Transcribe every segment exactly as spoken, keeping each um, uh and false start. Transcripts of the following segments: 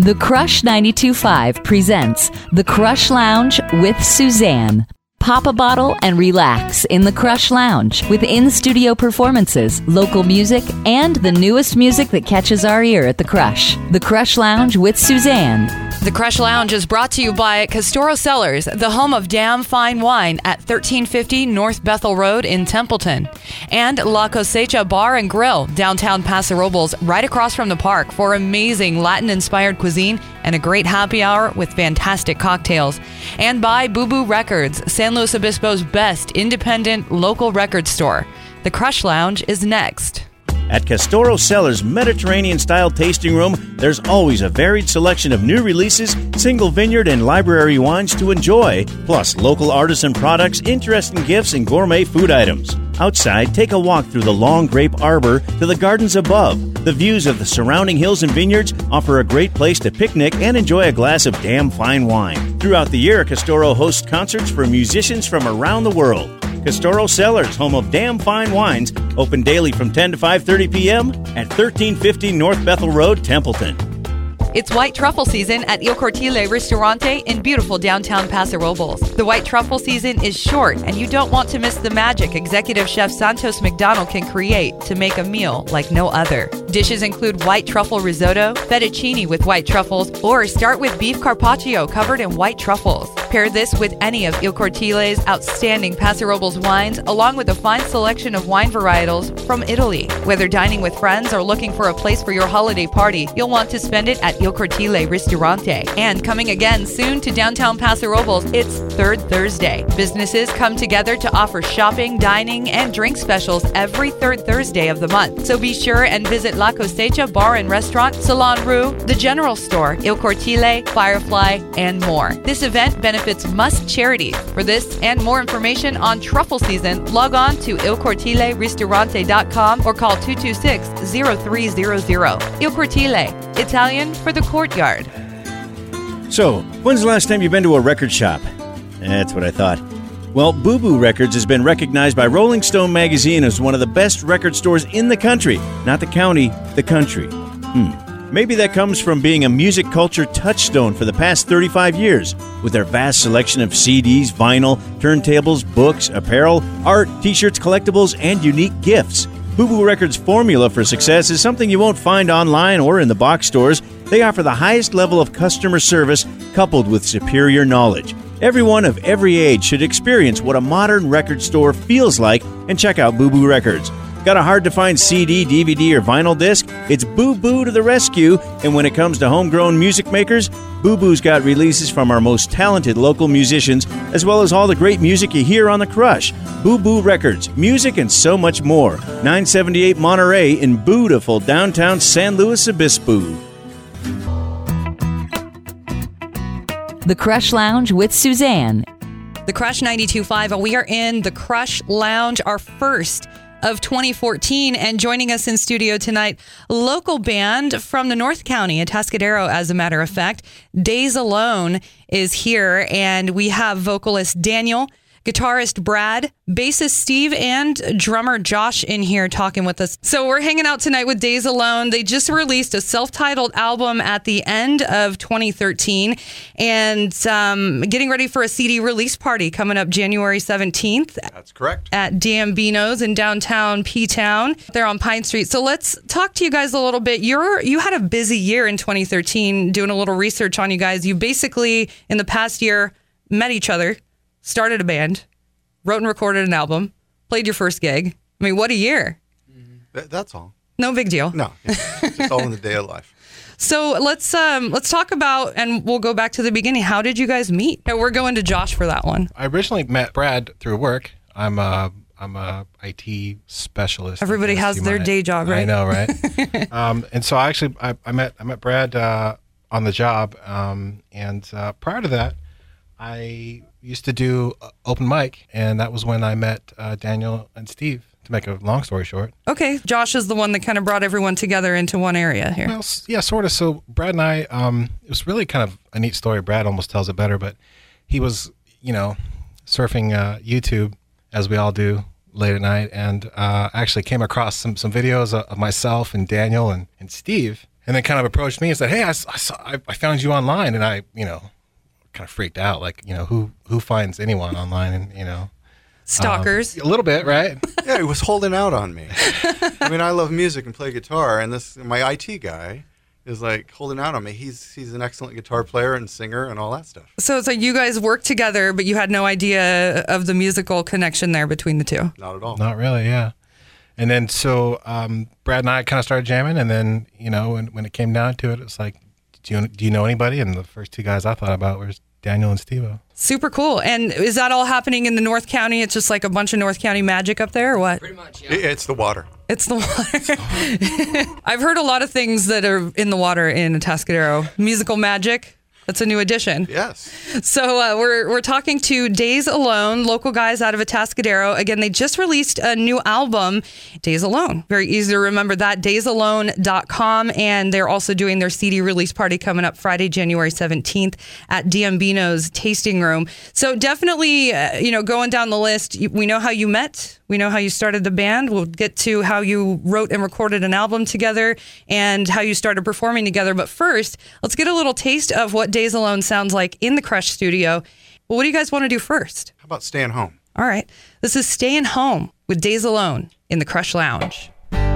The Crush ninety-two point five presents The Crush Lounge with Suzanne. Pop a bottle and relax in the Crush Lounge with in-studio performances, local music, and the newest music that catches our ear at the Crush. The Crush Lounge with Suzanne. The Crush Lounge is brought to you by Castoro Cellars, the home of damn fine wine at thirteen fifty North Bethel Road in Templeton. And La Cosecha Bar and Grill, downtown Paso Robles, right across from the park for amazing Latin-inspired cuisine and a great happy hour with fantastic cocktails. And by Boo Boo Records, San Luis Obispo's best independent local record store. The Crush Lounge is next. At Castoro Cellars Mediterranean-style tasting room, there's always a varied selection of new releases, single vineyard and library wines to enjoy, plus local artisan products, interesting gifts, and gourmet food items. Outside, take a walk through the long grape arbor to the gardens above. The views of the surrounding hills and vineyards offer a great place to picnic and enjoy a glass of damn fine wine. Throughout the year, Castoro hosts concerts for musicians from around the world. Castoro Cellars, home of damn fine wines, open daily from ten to five thirty p.m. at thirteen fifty North Bethel Road, Templeton. It's White Truffle season at Il Cortile Ristorante in beautiful downtown Paso Robles. The White Truffle season is short, and you don't want to miss the magic Executive Chef Santos McDonald can create to make a meal like no other. Dishes include white truffle risotto, fettuccine with white truffles, or start with beef carpaccio covered in white truffles. Pair this with any of Il Cortile's outstanding Paso Robles wines, along with a fine selection of wine varietals from Italy. Whether dining with friends or looking for a place for your holiday party, you'll want to spend it at Il Cortile Ristorante. And coming again soon to downtown Paso Robles, it's Third Thursday. Businesses come together to offer shopping, dining, and drink specials every third Thursday of the month. So be sure and visit La Cosecha Bar and Restaurant, Salon Rue, The General Store, Il Cortile, Firefly, and more. This event benefits Must Charities. For this and more information on truffle season, log on to il cortile ristorante dot com or call two two six, zero three zero zero. Il Cortile, Italian for the courtyard. So, when's the last time you've been to a record shop? That's what I thought. Well, Boo Boo Records has been recognized by Rolling Stone magazine as one of the best record stores in the country. Not the county, the country. Hmm. Maybe that comes from being a music culture touchstone for the past thirty-five years. With their vast selection of C Ds, vinyl, turntables, books, apparel, art, t-shirts, collectibles, and unique gifts. Boo Boo Records' formula for success is something you won't find online or in the box stores. They offer the highest level of customer service coupled with superior knowledge. Everyone of every age should experience what a modern record store feels like and check out Boo Boo Records. Got a hard-to-find C D, D V D, or vinyl disc? It's Boo Boo to the rescue. And when it comes to homegrown music makers, Boo Boo's got releases from our most talented local musicians, as well as all the great music you hear on The Crush. Boo Boo Records, music and so much more. nine seventy-eight Monterey in beautiful downtown San Luis Obispo. The Crush Lounge with Suzanne. The Crush ninety-two point five, and we are in the Crush Lounge, our first of twenty fourteen, and joining us in studio tonight, local band from the North County, Atascadero, as a matter of fact. Days Alone is here, and we have vocalist Daniel, guitarist Brad, bassist Steve, and drummer Josh in here talking with us. So we're hanging out tonight with Days Alone. They just released a self-titled album at the end of twenty thirteen, and um, getting ready for a C D release party coming up January seventeenth. That's correct. At Dambino's in downtown P-Town. They're on Pine Street. So let's talk to you guys a little bit. You're You had a busy year in twenty thirteen, doing a little research on you guys. You basically, in the past year, met each other, started a band, wrote and recorded an album, played your first gig. I mean, what a year. Th- that's all. No big deal. No, it's just all in the day of life. So let's um, let's talk about, and we'll go back to the beginning. How did you guys meet? Yeah, we're going to Josh for that one. I originally met Brad through work. I'm a, I'm a I T specialist. Everybody has their day job, right? I know, right? um, and so I actually, I, I met I met Brad uh, on the job. Um, and uh, prior to that, I used to do open mic, and that was when I met uh, Daniel and Steve, to make a long story short. Okay. Josh is the one that kind of brought everyone together into one area here. Well, yeah, sort of. So Brad and I, um, it was really kind of a neat story. Brad almost tells it better, but he was, you know, surfing uh, YouTube, as we all do, late at night, and uh, actually came across some, some videos of myself and Daniel and, and Steve. and then kind of approached me and said, "Hey, I, s- I saw, I, I found you online," and I, you know, kind of freaked out. Like, you know, who who finds anyone online, and you know, Stalkers. um, a little bit, right? Yeah, he was holding out on me. I mean, I love music and play guitar, and this my I T guy is like holding out on me. He's he's an excellent guitar player and singer and all that stuff. So it's like you guys worked together, but you had no idea of the musical connection there between the two. Not at all. Not really, yeah. And then so um, Brad and I kind of started jamming, and then you know when when it came down to it, it's like, do you do you know anybody? And the first two guys I thought about were Daniel and Steve-O. Super cool. And is that all happening in the North County? It's just like a bunch of North County magic up there, or what? Pretty much, yeah. It- It's the water. It's the water. I've heard a lot of things that are in the water in Atascadero. Musical magic. That's a new addition. Yes. So uh, we're we're talking to Days Alone, local guys out of Atascadero. Again, they just released a new album, Days Alone. Very easy to remember that, days alone dot com. And they're also doing their C D release party coming up Friday, January seventeenth at Diambino's Tasting Room. So definitely, uh, you know, going down the list, you- we know how you met. We know how you started the band. We'll get to how you wrote and recorded an album together and how you started performing together. But first, let's get a little taste of what Days Alone sounds like in the Crush studio. Well, what do you guys want to do first? How about staying home? All right. This is Staying Home with Days Alone in the Crush Lounge.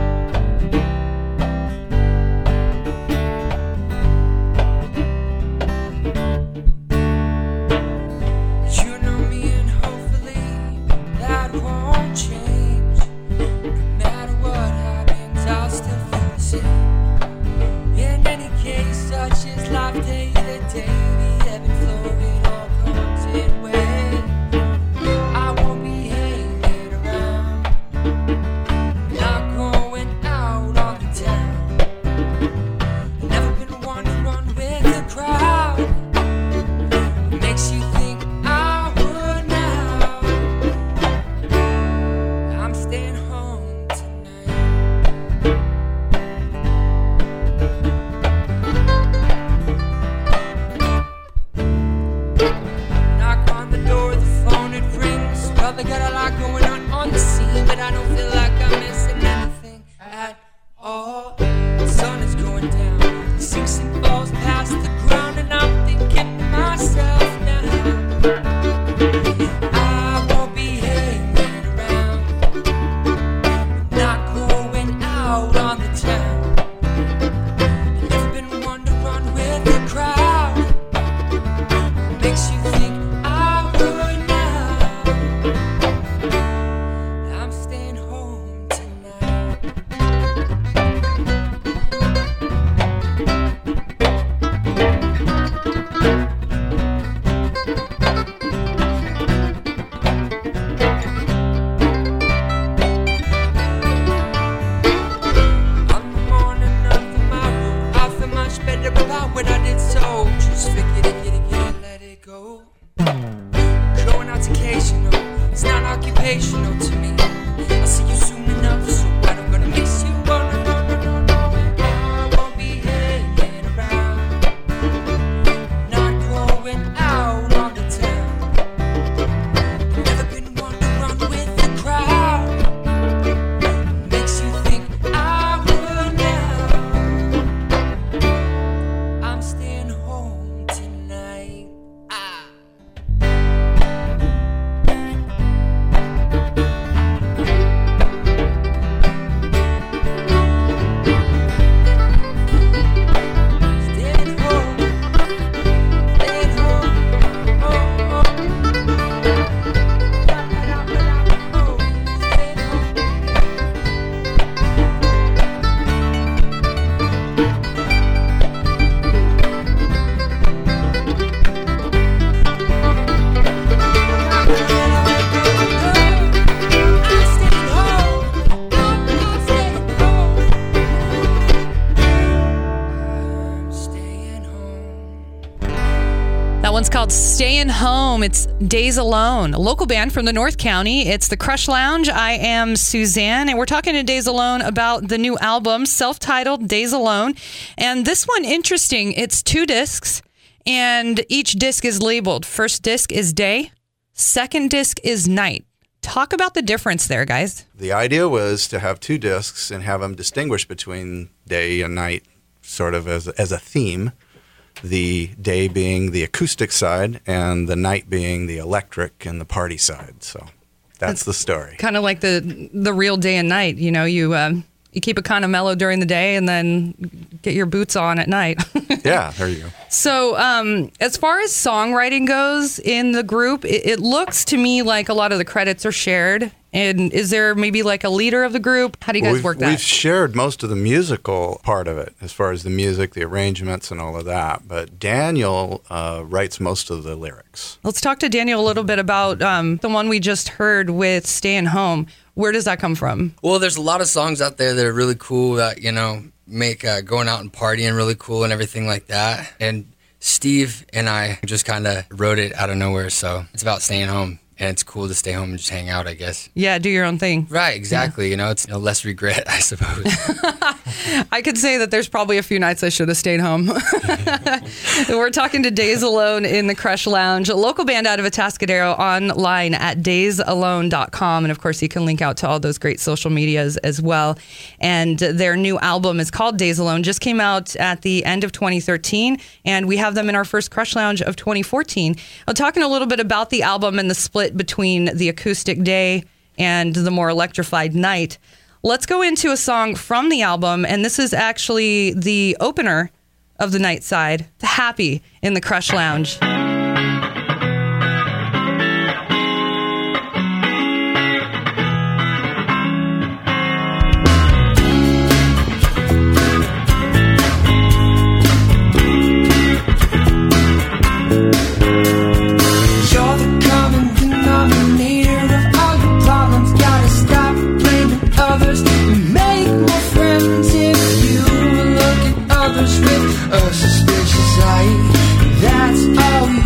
You know me and hopefully that won't change. No matter what happens, I'll still feel the same. In any case, such is life day to day. The ebb and flow, it all comes in waves. I won't be hanging around, not going out on the town. Never been one to run with the crowd. Makes you think I would now. I'm staying home tonight. Knock on the door, the phone it rings. Well, they got a lot going on on the scene, but I don't feel like I'm missing anything at all. The sun is going down, it sinks and falls past the ground, and I'm thinking to myself now, I won't be hanging around, not going out on the town. I've never been one to run with the crowd. Makes you think I would now. I'm staying home tonight. On the morning of my room, I feel much better about what I did, so just forget it, get it, get it, let it go. Going out occasional, it's not occupational to me. I'll see you soon enough, so what I'm gonna miss you. Oh, no, no, no, no, no. I won't be hanging around, not going out on the town. Never been one to run with the crowd. Makes you think I would now. I'm staying home tonight. Ah. Staying home, staying home, oh, oh. Oh, staying home. I'm staying home. I'm staying home. I'm staying home. That one's called Staying Home. It's Days Alone, a local band from the North County. It's the Crush Lounge. I am Suzanne, and we're talking to Days Alone about the new album, self-titled Days Alone. And this one, interesting. It's two discs, and each disc is labeled. First disc is day, second disc is night. Talk about the difference there, guys. The idea was to have two discs and have them distinguish between day and night sort of as as a theme. The day being the acoustic side, and the night being the electric and the party side. So that's, that's the story. Kind of like the the real day and night. You know, you um, you keep it kind of mellow during the day, and then get your boots on at night. Yeah, there you go. So um, as far as songwriting goes in the group, it, it looks to me like a lot of the credits are shared. And is there maybe like a leader of the group? How do you guys we've, work that? We've shared most of the musical part of it, as far as the music, the arrangements, and all of that. But Daniel uh, writes most of the lyrics. Let's talk to Daniel a little bit about um, the one we just heard with Staying Home. Where does that come from? Well, there's a lot of songs out there that are really cool that, you know, make uh, going out and partying really cool and everything like that. And Steve and I just kind of wrote it out of nowhere. So it's about staying home. And it's cool to stay home and just hang out, I guess. Yeah, do your own thing. Right, exactly. Yeah. You know, it's you know, less regret, I suppose. I could say that there's probably a few nights I should have stayed home. We're talking to Days Alone in the Crush Lounge, a local band out of Atascadero, online at days alone dot com. And of course, you can link out to all those great social medias as well. And their new album is called Days Alone, just came out at the end of twenty thirteen. And we have them in our first Crush Lounge of twenty fourteen. I'm talking a little bit about the album and the split between the acoustic day and the more electrified night. Let's go into a song from the album, and this is actually the opener of the night side, Happy in the Crush Lounge. A suspicious eye, that's all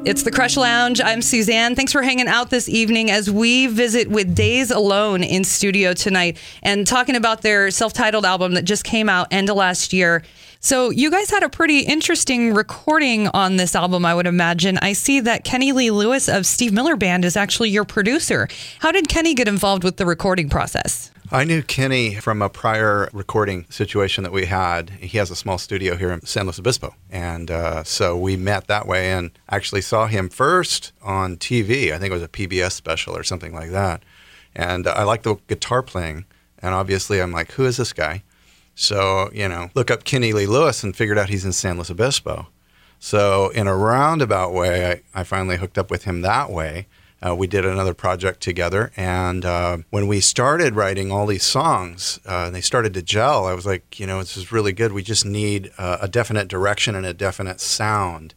It's the Crush Lounge. I'm Suzanne. Thanks for hanging out this evening as we visit with Days Alone in studio tonight and talking about their self-titled album that just came out end of last year. So you guys had a pretty interesting recording on this album, I would imagine. I see that Kenny Lee Lewis of Steve Miller Band is actually your producer. How did Kenny get involved with the recording process? I knew Kenny from a prior recording situation that we had. He has a small studio here in San Luis Obispo. And uh, so we met that way and actually saw him first on T V. I think it was a P B S special or something like that. And uh, I liked the guitar playing. And obviously I'm like, who is this guy? So, you know, look up Kenny Lee Lewis and figured out he's in San Luis Obispo. So in a roundabout way, I, I finally hooked up with him that way. Uh, we did another project together, and uh, when we started writing all these songs, uh, and they started to gel, I was like, you know, this is really good. We just need uh, a definite direction and a definite sound.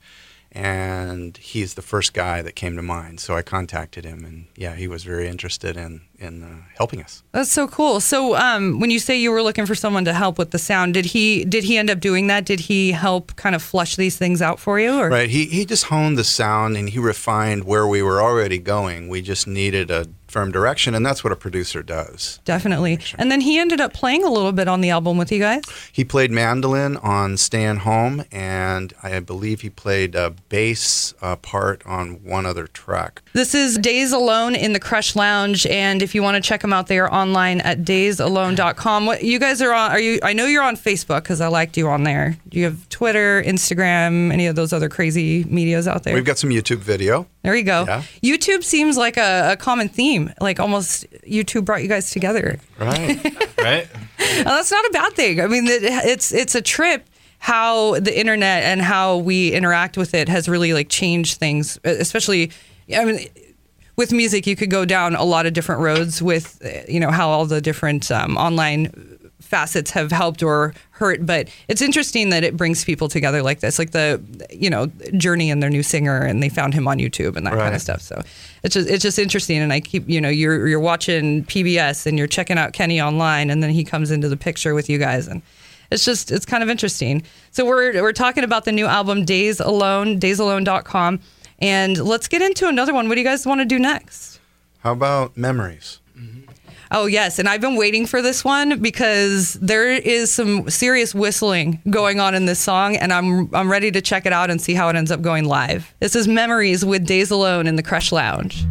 And he's the first guy that came to mind. So I contacted him, and yeah, he was very interested in in uh, helping us. That's so cool. So um, when you say you were looking for someone to help with the sound, did he did he end up doing that? Did he help kind of flush these things out for you? Or? Right. He he just honed the sound and he refined where we were already going. We just needed a firm direction, and that's what a producer does. Definitely. And then he ended up playing a little bit on the album with you guys? He played mandolin on Stayin' Home, and I believe he played a bass uh, part on one other track. This is Days Alone in the Crush Lounge, and if you want to check them out, they are online at days alone dot com. What you guys are on? Are you? I know you're on Facebook because I liked you on there. Do you have Twitter, Instagram, any of those other crazy medias out there? We've got some YouTube video. There you go. Yeah. YouTube seems like a, a common theme. Like almost YouTube brought you guys together. Right. Right? Well, that's not a bad thing. I mean, it- it's it's a trip how the internet and how we interact with it has really like changed things, especially, I mean, with music, you could go down a lot of different roads with, you know, how all the different um, online facets have helped or hurt, but it's interesting that it brings people together like this, like the, you know, Journey and their new singer, and they found him on YouTube and that Right. kind of stuff. So it's just it's just interesting, and I keep, you know, you're you're watching P B S and you're checking out Kenny online, and then he comes into the picture with you guys, and it's just it's kind of interesting. So we're we're talking about the new album Days Alone, days alone dot com, and let's get into another one. What do you guys want to do next? How about Memories? Oh, yes. And I've been waiting for this one because there is some serious whistling going on in this song, and I'm I'm ready to check it out and see how it ends up going live. This is Memories with Days Alone in the Crush Lounge.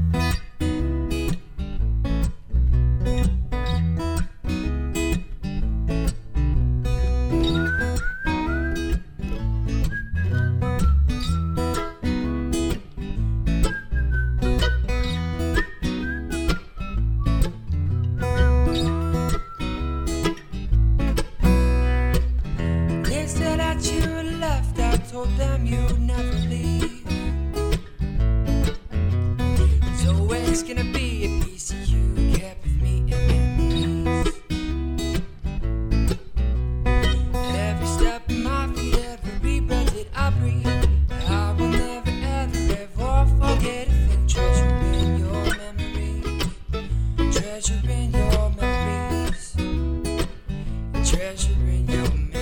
They said that you left, I told them you'd never leave. It's always gonna be a piece of you kept with me in memories. Every step of my feet, every breath that I breathe, I will never, ever, ever forget a thing. Treasure in your memories, treasure in your memories, treasure in your memories.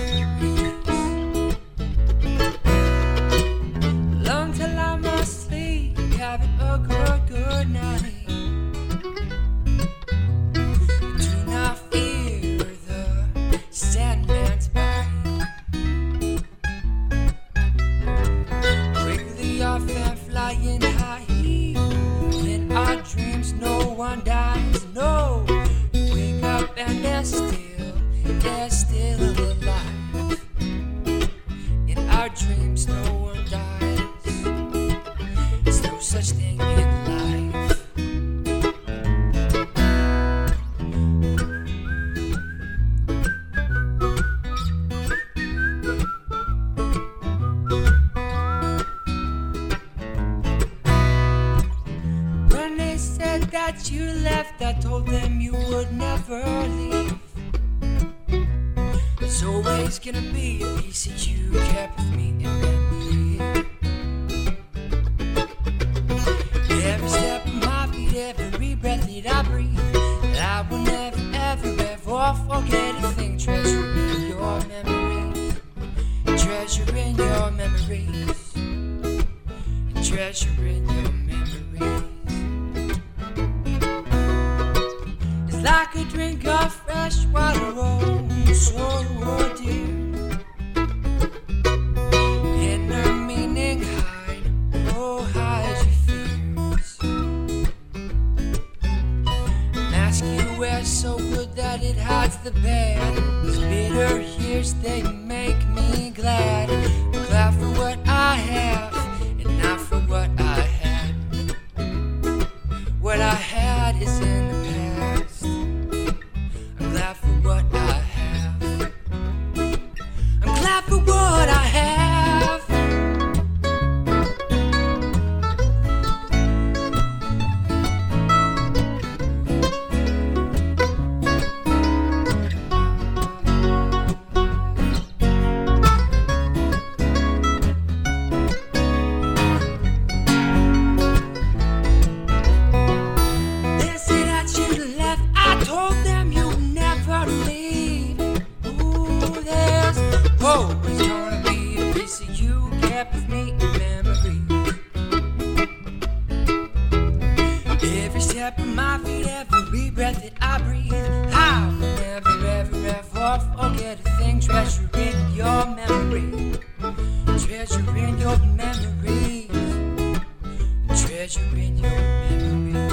Long till I'm asleep, having a good, good night. Do not fear the Sandman's bite. Quickly off and flying high. In our dreams, no one dies. No, you wake up and they're still, they're still alive. In our dreams, no one dies. There's no such thing in life. When they said that you left, I told them you would never leave. There's always gonna be a piece of you kept with me in memory. Every step of my feet, every breath that I breathe, I will never, ever, ever forget a thing. Treasure in your memories, treasure in your memories, treasuring your memories. It's like a drink of fresh water, oh, so dear. Inner meaning hide, oh, hide your fears. Mask you wear so good that it hides the bad. These bitter years, they make me glad. I'm glad for what I have and not for what I had. What I had is in the past. I'm glad for what I have. I'm glad for what I have. They say that you left. I told them you'd never leave. Ooh, there's always gonna be a piece of you kept with me in memory. Every step of my feet, every breath that I breathe, I will never, ever, ever forget a thing. Treasuring your memory, treasuring your memories, treasuring your memories.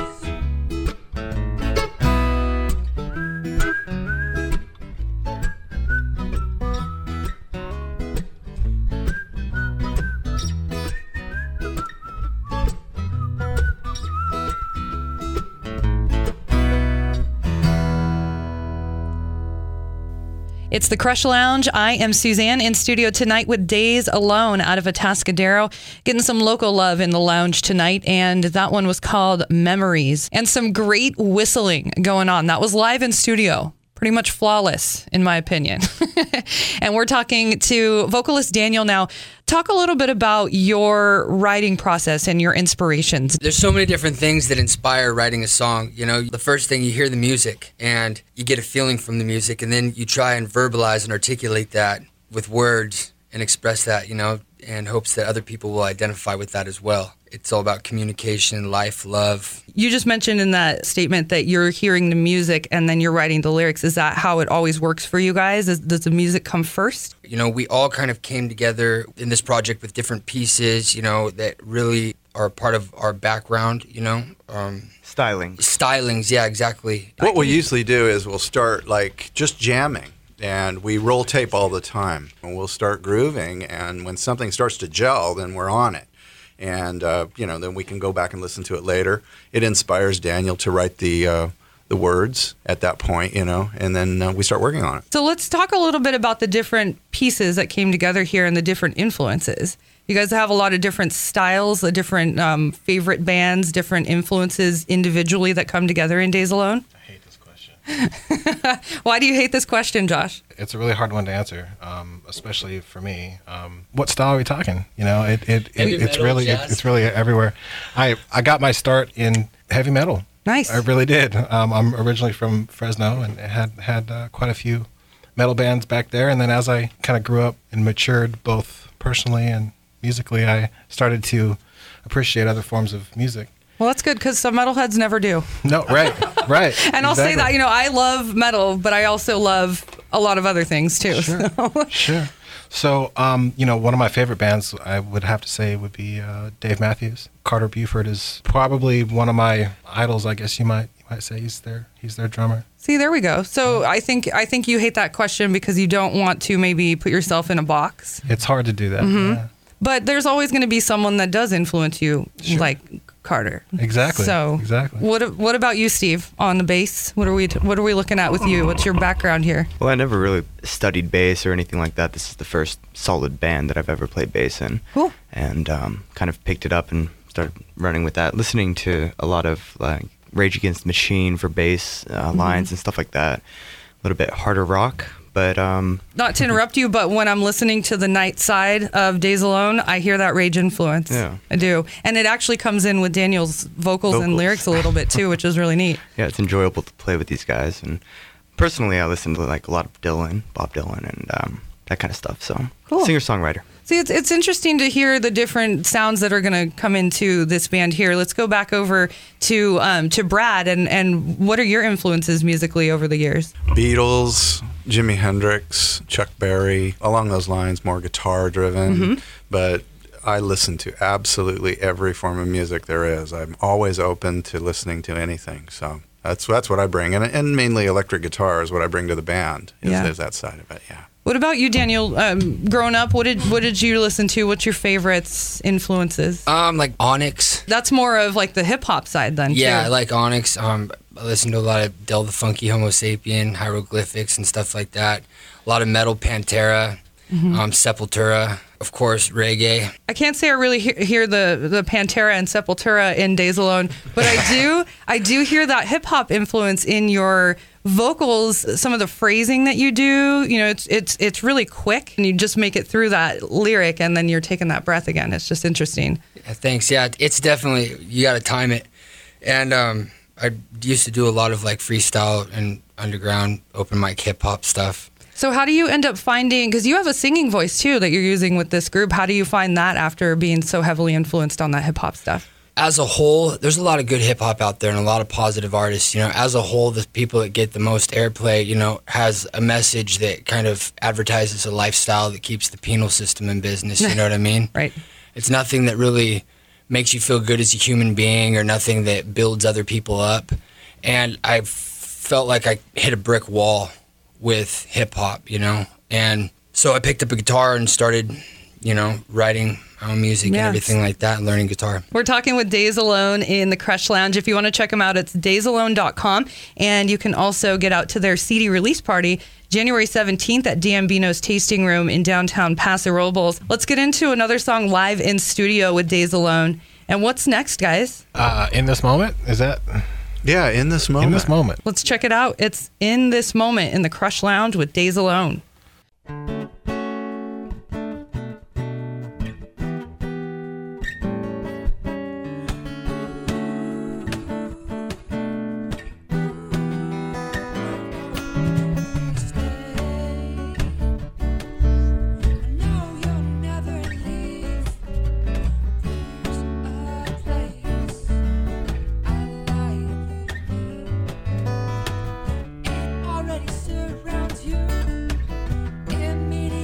It's the Crush Lounge. I am Suzanne in studio tonight with Days Alone out of Atascadero, getting some local love in the lounge tonight, and that one was called Memories. And some great whistling going on. That was live in studio. Pretty much flawless, in my opinion. And we're talking to vocalist Daniel now. Talk a little bit about your writing process and your inspirations. There's so many different things that inspire writing a song. You know, the first thing, you hear the music and you get a feeling from the music, and then you try and verbalize and articulate that with words and express that, you know, in hopes that other people will identify with that as well. It's all about communication, life, love. You just mentioned in that statement that you're hearing the music and then you're writing the lyrics. Is that how it always works for you guys? Is, does the music come first? You know, we all kind of came together in this project with different pieces, you know, that really are a part of our background, you know. Um, Styling. Stylings, yeah, exactly. What we'll usually do is we'll start like just jamming, and we roll tape all the time, and we'll start grooving, and when something starts to gel, then we're on it. And, uh, you know, then we can go back and listen to it later. It inspires Daniel to write the uh, the words at that point, you know, and then uh, we start working on it. So let's talk a little bit about the different pieces that came together here and the different influences. You guys have a lot of different styles, the different um, favorite bands, different influences individually that come together in Days Alone. I hate this question. Why do you hate this question, Josh? It's a really hard one to answer, um, especially for me. Um, what style are we talking? You know, it, it, it Heavy it's metal, really it, jazz. it's really everywhere. I I got my start in heavy metal. Nice. I really did. Um, I'm originally from Fresno and had had uh, quite a few metal bands back there. And then as I kind of grew up and matured, both personally and musically, I started to appreciate other forms of music. Well, that's good because some metalheads never do. No, right, right. And I'll say exactly. that, you know, I love metal, but I also love a lot of other things too. Sure, so. sure. So, um, you know, one of my favorite bands, I would have to say, would be uh, Dave Matthews. Carter Buford is probably one of my idols, I guess you might you might say. He's their he's their drummer. See, there we go. So I think I think you hate that question because you don't want to maybe put yourself in a box. It's hard to do that. Mm-hmm. Yeah. But there's always going to be someone that does influence you, Sure. like Carter. Exactly. So exactly. what what about you, Steve, on the bass? What are we what are we looking at with you? What's your background here? Well, I never really studied bass or anything like that. This is the first solid band that I've ever played bass in. Cool. And um, kind of picked it up and started running with that, listening to a lot of like Rage Against the Machine for bass uh, Mm-hmm. lines and stuff like that. A little bit harder rock, but um, Not to interrupt you, but when I'm listening to the night side of Days Alone, I hear that Rage influence. Yeah. I do. And it actually comes in with Daniel's vocals, and Vocals. lyrics a little bit too, which is really neat. yeah, it's enjoyable to play with these guys. And personally, I listen to like a lot of Dylan, Bob Dylan, and um, that kind of stuff. So Cool. singer-songwriter. See, it's it's interesting to hear the different sounds that are going to come into this band here. Let's go back over to um, to Brad, and, and what are your influences musically over the years? Beatles, Jimi Hendrix, Chuck Berry, along those lines, more guitar driven. Mm-hmm. But I listen to absolutely every form of music there is. I'm always open to listening to anything. So that's that's what I bring, and and mainly electric guitar is what I bring to the band. Is, yeah. is that side of it? Yeah. What about you, Daniel? Um, growing up, what did what did you listen to? What's your favorites, influences? Um, like Onyx. That's more of like the hip hop side, then. Yeah, too. I like Onyx. Um, I listen to a lot of Del the Funky Homo Sapien, Hieroglyphics, and stuff like that. A lot of metal, Pantera, mm-hmm. um, Sepultura, of course, reggae. I can't say I really hear, hear the the Pantera and Sepultura in Days Alone, but I do I do hear that hip hop influence in your vocals, some of the phrasing that you do. You know, it's it's it's really quick, and you just make it through that lyric, and then you're taking that breath again. It's just interesting. Yeah, thanks. Yeah, it's definitely, you got to time it. And um, I used to do a lot of like freestyle and underground open mic hip hop stuff. So how do you end up finding, because you have a singing voice too that you're using with this group, how do you find that after being so heavily influenced on that hip hop stuff? As a whole, there's a lot of good hip hop out there and a lot of positive artists. You know, as a whole, the people that get the most airplay, you know, has a message that kind of advertises a lifestyle that keeps the penal system in business. You know what I mean? Right. It's nothing that really makes you feel good as a human being or nothing that builds other people up. And I felt like I hit a brick wall with hip hop, you know, and so I picked up a guitar and started, you know, writing my own music yes. and everything like that and learning guitar. We're talking with Days Alone in the Crush Lounge. If you want to check them out, it's days alone dot com, and you can also get out to their C D release party January seventeenth at D'Ambino's Tasting Room in downtown Paso Robles. Let's get into another song live in studio with Days Alone. And what's next, guys? Uh, in this moment, is that? Yeah, in this moment. In this moment. Let's check it out. It's In This Moment in the Crush Lounge with Days Alone. Surround you immediately.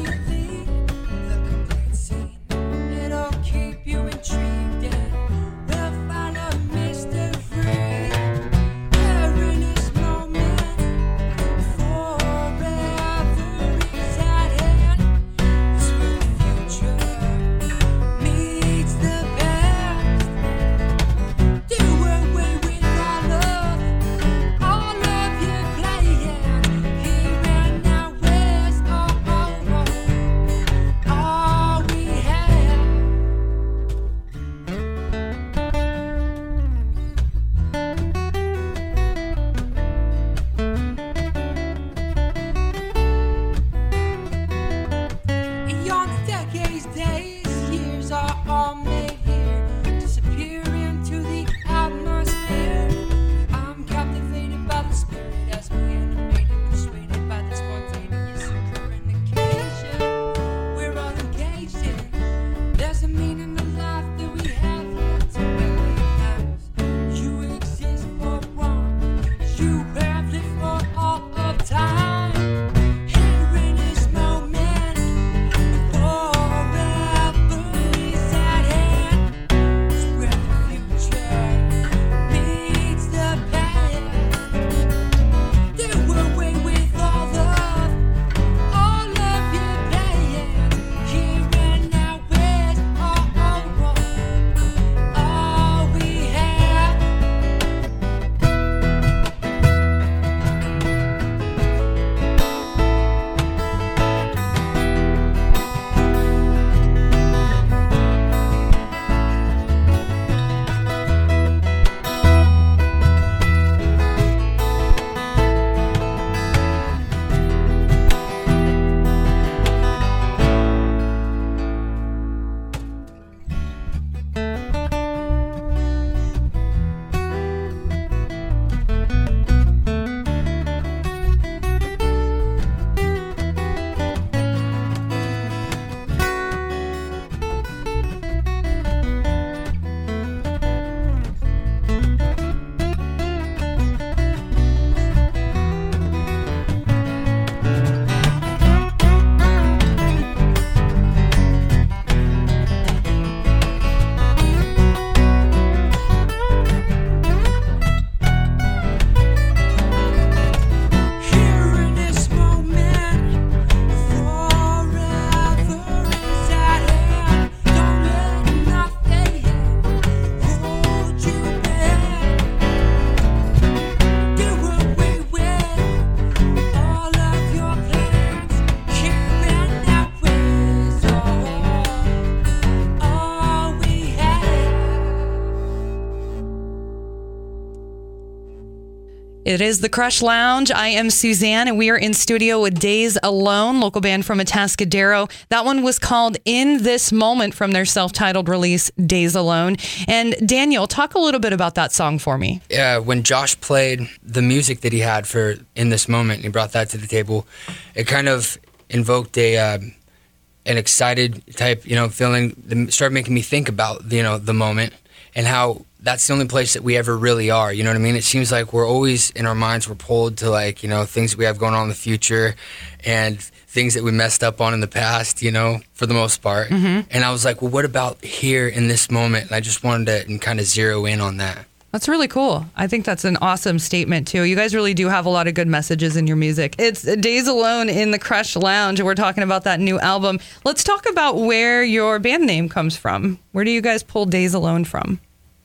It is the Crush Lounge. I am Suzanne, and we are in studio with Days Alone, local band from Atascadero. That one was called In This Moment from their self-titled release, Days Alone. And Daniel, talk a little bit about that song for me. Yeah, when Josh played the music that he had for In This Moment, and he brought that to the table, it kind of invoked a uh, an excited type, you know, feeling. That started making me think about, you know, the moment and how that's the only place that we ever really are. You know what I mean? It seems like we're always, in our minds, we're pulled to, like, you know, things that we have going on in the future and things that we messed up on in the past, you know, for the most part. Mm-hmm. And I was like, well, what about here in this moment? And I just wanted to kind of zero in on that. That's really cool. I think that's an awesome statement, too. You guys really do have a lot of good messages in your music. It's Days Alone in the Crush Lounge. We're talking about that new album. Let's talk about where your band name comes from. Where do you guys pull Days Alone from?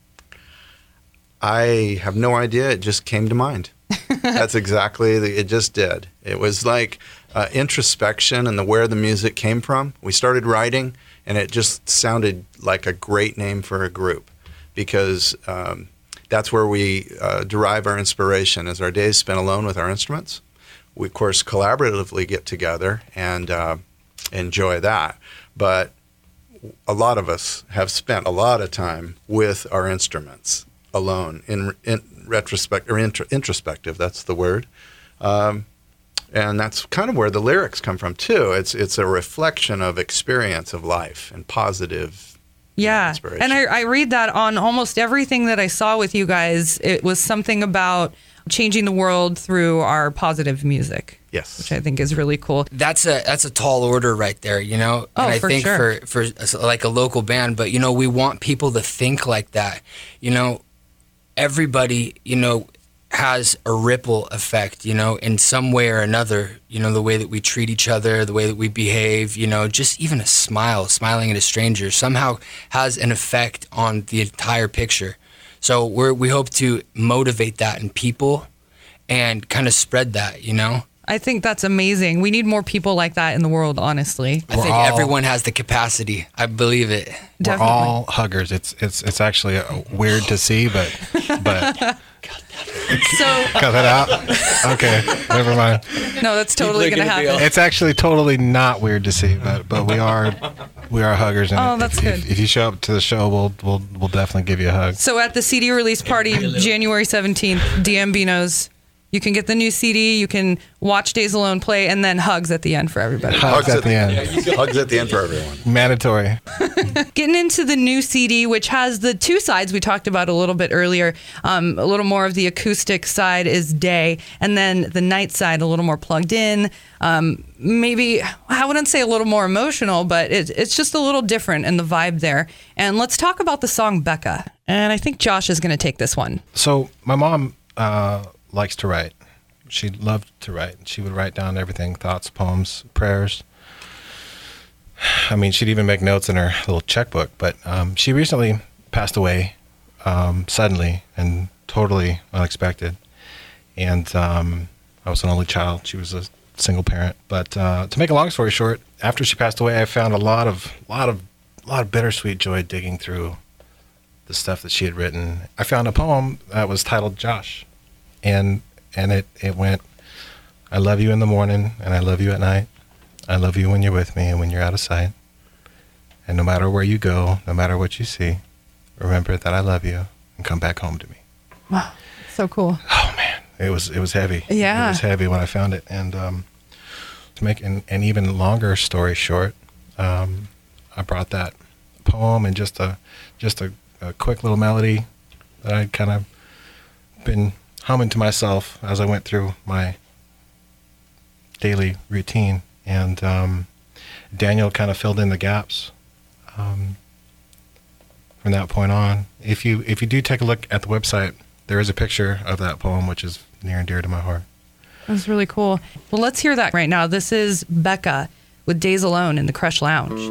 I have no idea. It just came to mind. That's exactly, the, it just did. It was like uh, introspection and the where the music came from. We started writing, and it just sounded like a great name for a group because um, that's where we uh, derive our inspiration, as our days spent alone with our instruments. We, of course, collaboratively get together and uh, enjoy that. But a lot of us have spent a lot of time with our instruments alone, in, in retrospect or intro, introspective. That's the word, um, and that's kind of where the lyrics come from too. It's it's a reflection of experience of life and positive. Yeah, inspiration. And I, I read that on almost everything that I saw with you guys. It was something about changing the world through our positive music. Yes, which I think is really cool. That's a that's a tall order right there, you know. Oh, and I for think sure. for for like a local band, but you know, we want people to think like that, you know. Everybody, you know, has a ripple effect, you know, in some way or another, you know, the way that we treat each other, the way that we behave, you know, just even a smile, smiling at a stranger somehow has an effect on the entire picture. So we're, we hope to motivate that in people and kind of spread that, you know. I think that's amazing. We need more people like that in the world, honestly. I think all, everyone has the capacity. I believe it. We're Definitely. all huggers. It's it's it's actually uh, weird to see, but but So cut that out. Okay, never mind. no, that's totally going to happen. It's actually totally not weird to see, but but we are we are huggers. And Oh, that's if, good. If, if you show up to the show, we'll we'll we'll definitely give you a hug. So at the C D release party, January seventeenth, D M Beano's, you can get the new C D, you can watch Days Alone play, and then hugs at the end for everybody. Hugs, Hugs at the end. Hugs at the end for everyone. Mandatory. Getting into the new C D, which has the two sides we talked about a little bit earlier. Um, a little more of the acoustic side is day, and then the night side a little more plugged in. Um, maybe, I wouldn't say a little more emotional, but it, it's just a little different in the vibe there. And let's talk about the song Becca. And I think Josh is going to take this one. So my mom uh, likes to write. She loved to write. She would write down everything, thoughts, poems, prayers. I mean, she'd even make notes in her little checkbook. But um, she recently passed away um, suddenly and totally unexpected. And um, I was an only child. She was a single parent. But uh, to make a long story short, after she passed away, I found a lot of, lot of, lot of bittersweet joy digging through the stuff that she had written. I found a poem that was titled Josh, and and it, it went, I love you in the morning, and I love you at night. I love you when you're with me and when you're out of sight. And no matter where you go, no matter what you see, remember that I love you and come back home to me. Wow, so cool. Oh man, it was it was heavy. Yeah. It was heavy when I found it. And um, to make an, an even longer story short, um, I brought that poem and just a just a, a quick little melody that I'd kind of been humming to myself as I went through my daily routine. And um, Daniel kind of filled in the gaps um, from that point on. If you if you do take a look at the website, there is a picture of that poem, which is near and dear to my heart. That's really cool. Well, let's hear that right now. This is Becca with Days Alone in the Crush Lounge.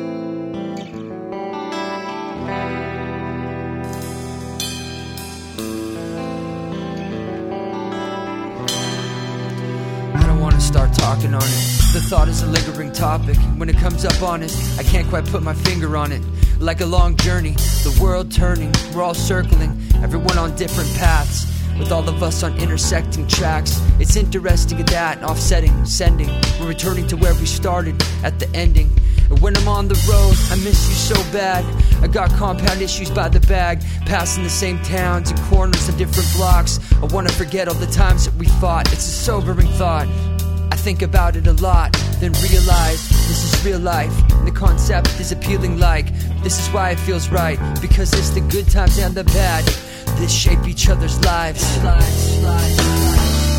Start talking on it. The thought is a lingering topic. When it comes up on it, I can't quite put my finger on it. Like a long journey, the world turning, we're all circling, everyone on different paths. with all of us on intersecting tracks. It's interesting at that, offsetting, sending. We're returning to where we started, at the ending. And when I'm on the road, I miss you so bad. I got compound issues by the bag, passing the same towns and corners of different blocks. I wanna forget all the times that we fought. It's a sobering thought. I think about it a lot, then realize this is real life. The concept is appealing like this is why it feels right, because it's the good times and the bad that shape each other's lives. lives, lives, lives.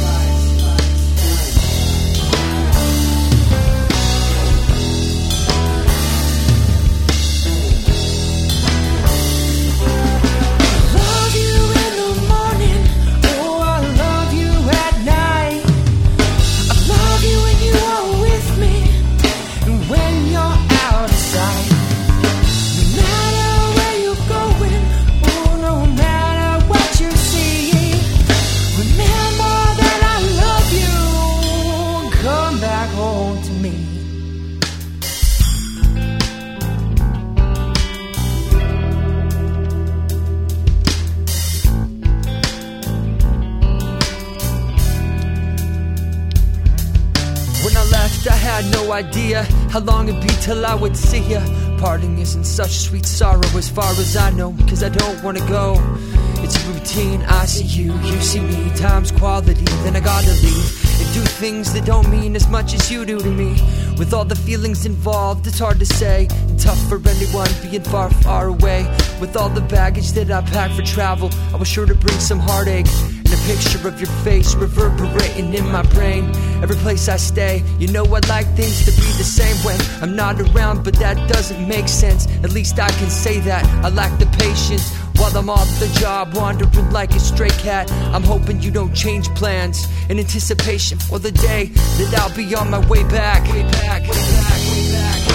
Idea how long it'd be till I would see ya. Parting isn't such sweet sorrow as far as I know, cause I don't wanna go. It's routine, I see you, you see me, time's quality, then I gotta leave and do things that don't mean as much as you do to me. With all the feelings involved, it's hard to say, and tough for anyone being far, far away. With all the baggage that I packed for travel, I was sure to bring some heartache. And a picture of your face reverberating in my brain. Every place I stay, you know I like things to be the same when I'm not around, but that doesn't make sense. At least I can say that I lack the patience while I'm off the job, wandering like a stray cat. I'm hoping you don't change plans in anticipation for the day that I'll be on my way back. Way back, way back, way back.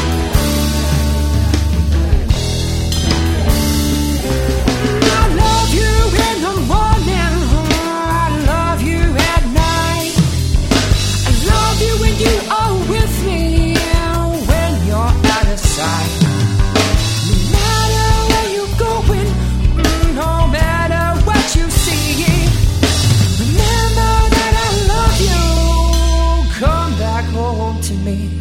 I love you in the morning. When you are with me, when you're out of sight, no matter where you're going, no matter what you see, remember that I love you. Come back home to me.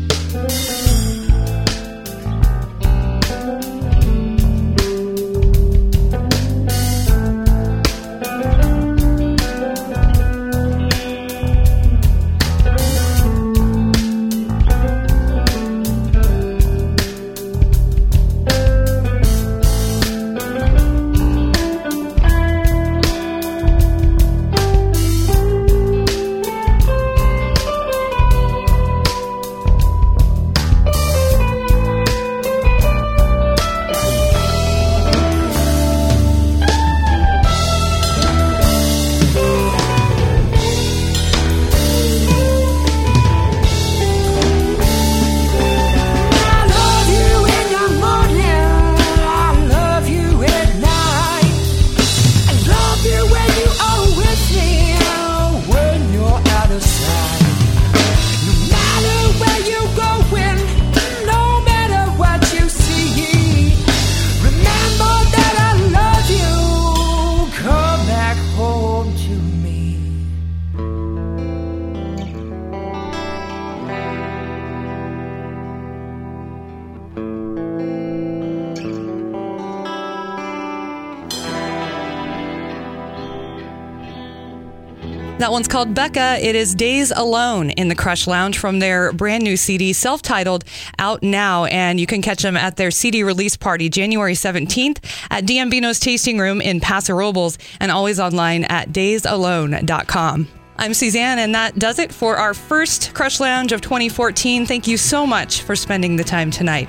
That one's called Becca. It is Days Alone in the Crush Lounge from their brand new C D, self-titled, out now. And you can catch them at their C D release party January seventeenth at Diambino's Tasting Room in Paso Robles, and always online at days alone dot com. I'm Suzanne, and that does it for our first Crush Lounge of twenty fourteen. Thank you so much for spending the time tonight.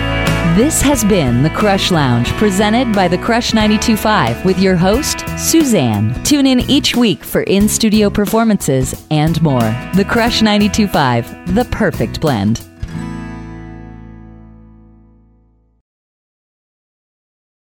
This has been The Crush Lounge, presented by The Crush ninety-two point five with your host, Suzanne. Tune in each week for in-studio performances and more. The Crush ninety-two point five, the perfect blend.